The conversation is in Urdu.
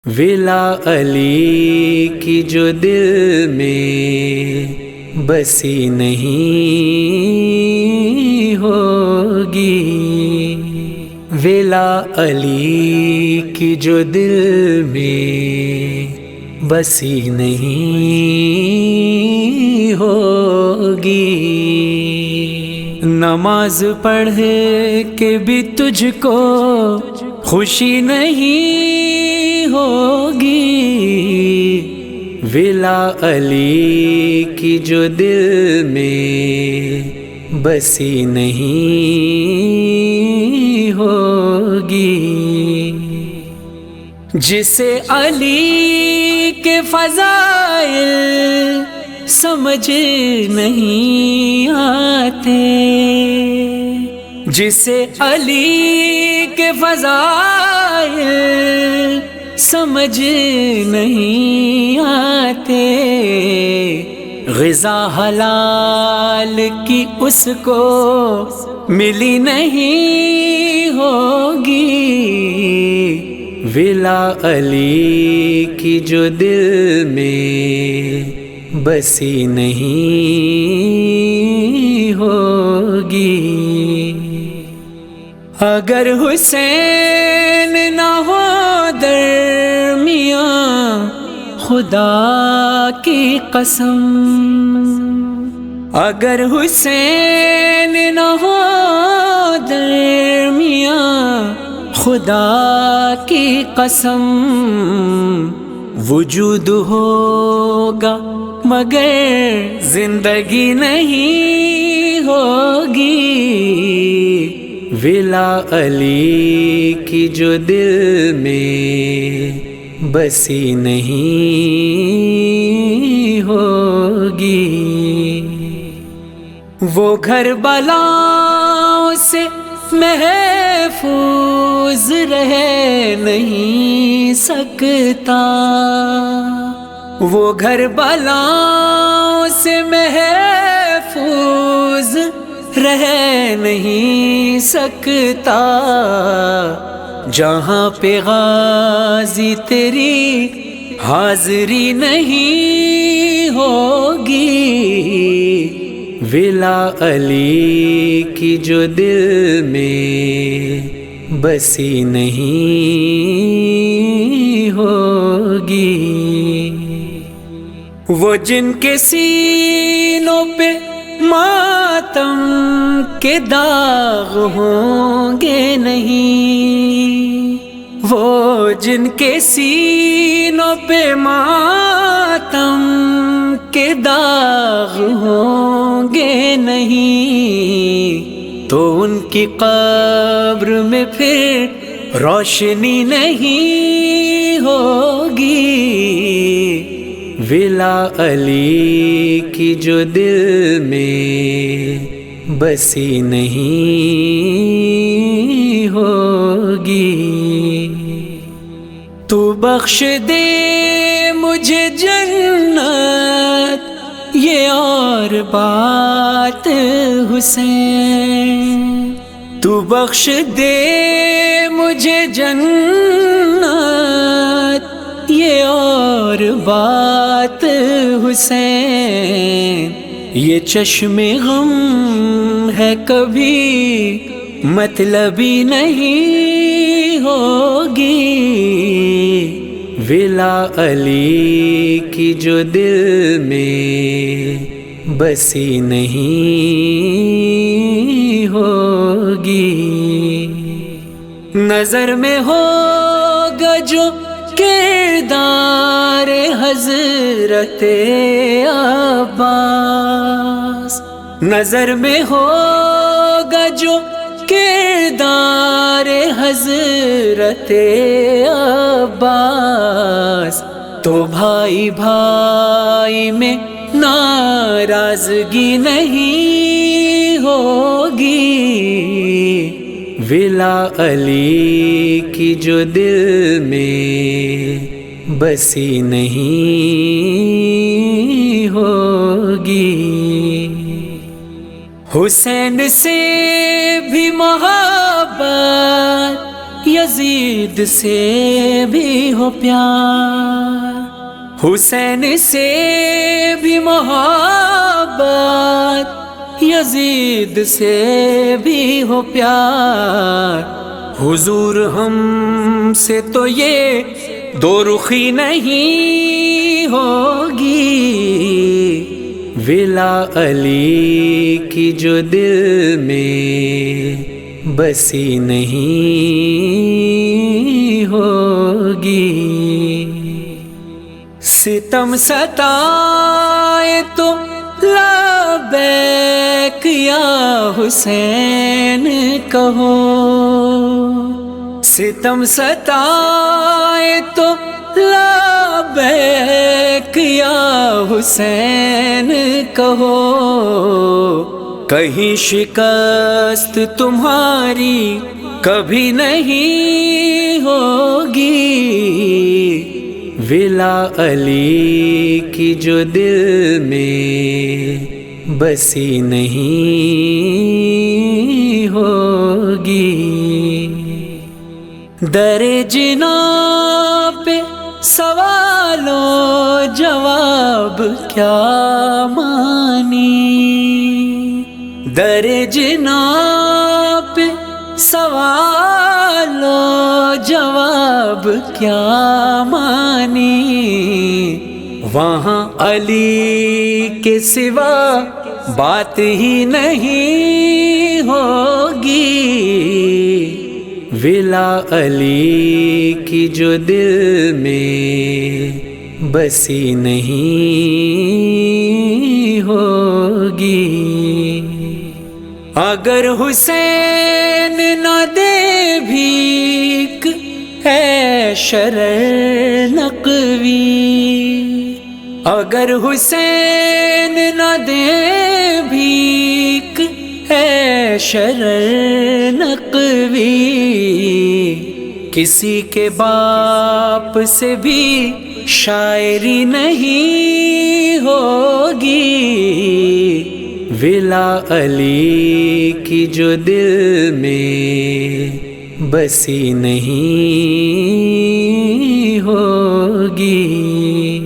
ولا علی کی جو دل میں بسی نہیں ہوگی، ولا علی کی جو دل میں بسی نہیں ہوگی، نماز پڑھ کے بھی تجھ کو خوشی نہیں ہوگی، ولا علی کی جو دل میں بسی نہیں ہوگی، جسے علی کے فضائل سمجھ نہیں آتے، جسے علی کے فضائل سمجھ نہیں آتے، غذا حلال کی اس کو ملی نہیں ہوگی، ولا علی کی جو دل میں بسی نہیں ہوگی، اگر حسین نہ ہو درمیاں خدا کی قسم، اگر حسین نہ ہو درمیاں خدا کی قسم، وجود ہوگا مگر زندگی نہیں ہوگی، ولا علی کی جو دل میں بسی نہیں ہوگی، وہ گھر بلاؤں سے محفوظ رہ نہیں سکتا، وہ گھر بلاؤں سے محفوظ رہ نہیں سکتا، جہاں پہ غازی تیری حاضری نہیں ہوگی، ولا علی کی جو دل میں بسی نہیں ہوگی، وہ جن کے سینوں پہ ماتم کے داغ ہوں گے نہیں، وہ جن کے سینوں پہ ماتم کے داغ ہوں گے نہیں، تو ان کی قبر میں پھر روشنی نہیں ہوگی، ولا علی کی جو دل میں بسی نہیں ہوگی، تو بخش دے مجھے جنت یہ اور بات حسین، تو بخش دے مجھے جنت یہ اور بات حسین، یہ چشم غم ہے کبھی مطلبی نہیں ہوگی، ولا علی کی جو دل میں بسی نہیں ہوگی، نظر میں ہوگا جو کردار حضرت عباس، نظر میں ہوگا جو کردار حضرت عباس، تو بھائی بھائی میں ناراضگی نہیں ہوگی، ولا علی کی جو دل میں بسی نہیں ہوگی، حسین سے بھی محبت یزید سے بھی ہو پیار، حسین سے بھی محبت، یزید سے بھی ہو پیار، حضور ہم سے تو یہ دو رخی نہیں ہوگی، ولا علی کی جو دل میں بسی نہیں ہوگی، ستم ستائے تو لبیک یا حسین کہو، ستم ستائے تو لبیک یا حسین کہو، کہیں شکست تمہاری کبھی نہیں ہوگی، ولا علی کی جو دل میں بسی نہیں ہوگی، در جنا پہ سوال و جواب کیا مانی، در جنا پہ سوال و جواب کیا مانی، وہاں علی کے سوا بات ہی نہیں ہوگی، ولا علی کی جو دل میں بسی نہیں ہوگی، اگر حسین نہ دے بھیک ہے شرر نقوی، اگر حسین نہ دے بھیک ہے شرر نقوی، کسی کے باپ سے بھی شاعری نہیں ہوگی، ولا علی کی جو دل میں بسی نہیں ہوگی۔